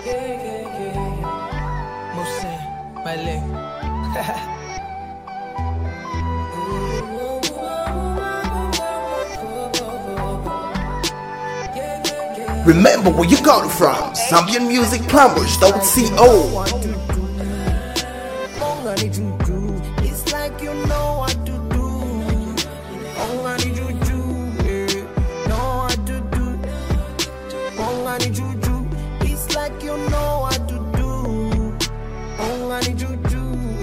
Moussin, my leg. Remember where you got it from. ZambianMusicPlumbers.co. It's like you know what to do. Ongani juju, know what to do. Ongani juju, it's like you know what to do. Ongani juju,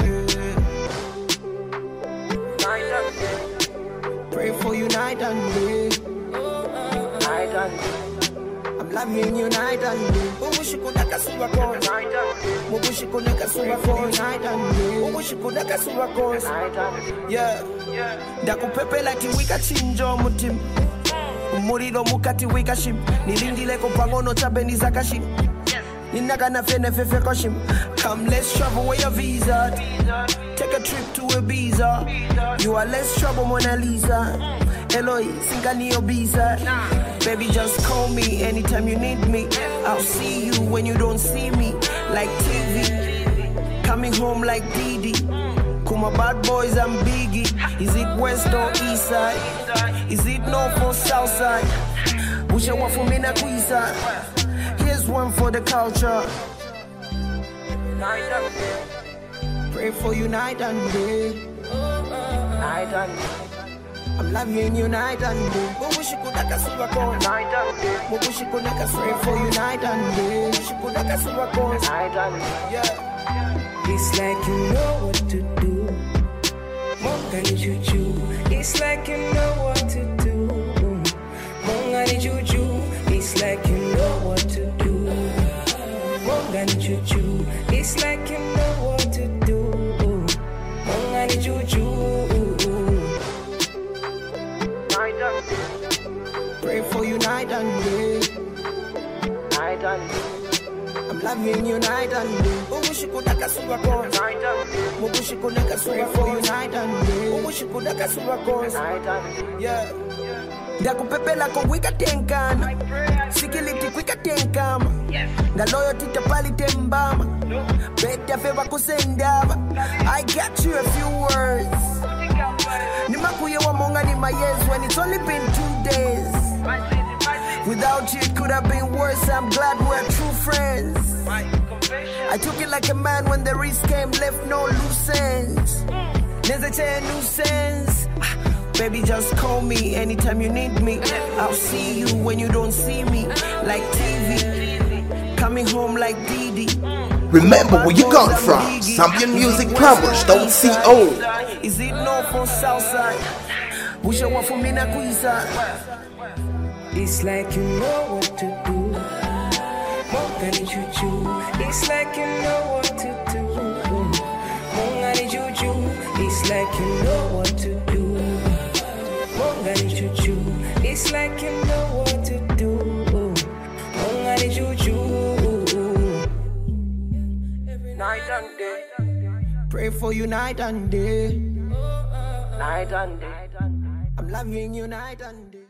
night and day. Pray for you night and day. Night and day. I'm loving you night and day. Mubushikudaka suba cause night and day. Mubushikudaka suba cause night and day. Mubushikudaka suba cause night and day. Yeah. Ndakupepela tiwika chinjo mutim. Umuriro mukati wika shim. Nilindile kupangono tabeni zakashim. Ninaka na fene fefe koshim. Come let's travel where your visa. Take a trip to Ibiza. You are less trouble Mona Lisa. Eloy, Sinkani Ibiza. Baby, just call me anytime you need me. I'll see you when you don't see me. Like TV, coming home like Didi. Kuma bad boys and Biggie. Is it west or east side? Is it north or south side? Busha wafumina kuisa. Here's one for the culture. Night and day. Pray for you night and day. Night and day. I'm loving you night and day. Mubushikudaka suba cause night and day. Mubushikudaka pray for you night and day. Mubushikudaka suba cause night and day. Yeah. It's like you know what to do. Mongani juju. It's like you know what to do. Mongani juju. It's like you know what to do. Mongani juju. It's like you know what to do. Mongani juju. Pray for you night and day. Night and day. I'm loving you night and day. Mubushikudaka suba cause night and day. Mubushikudaka pray for you night and day. Mubushikudaka suba cause night and day. Yeah. Ndakupepela ko wika tenkana. Sikiliti kwika tenkama. Ngaloyo titapali tembama. Beta feva kusendaba. I got you a few words. Nimakuye wa monga ni my years when it's only been 2 days. Without you it could have been worse. I'm glad we're true friends. I took it like a man when the risk came, left no loose ends. There's a nuisance. Baby, just call me anytime you need me. I'll see you when you don't see me. Like TV, coming home like Didi. Remember where you got it from. ZambianMusicPlumbers.co. Is it north or south side? Busha wafumina kuisa. It's like you know what to do. Mongani juju. It's like you know what to do. Mongani juju. It's like you know what to do. Mongani juju. It's like you know what to do. Mongani juju. Night and day. Pray for you night and day. Night and day. I'm loving you night and day.